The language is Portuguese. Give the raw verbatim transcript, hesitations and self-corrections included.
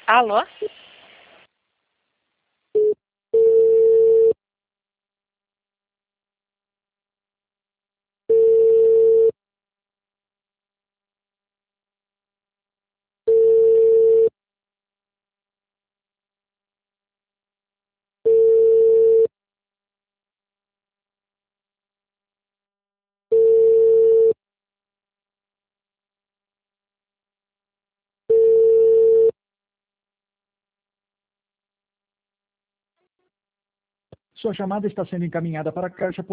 Alô? Sua chamada está sendo encaminhada para a caixa